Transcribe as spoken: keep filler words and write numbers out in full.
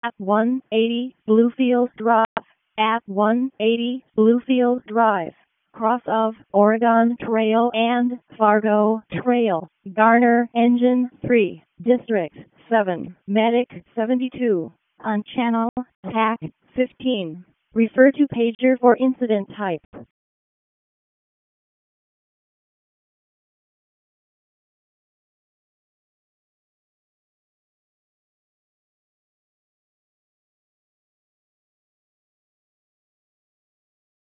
at one eighty Bluefield Drive, at one eighty Bluefield Drive, cross of Oregon Trail and Fargo Trail, Garner Engine three, District seven, Medic seventy-two, on channel T A C fifteen. Refer to pager for incident type.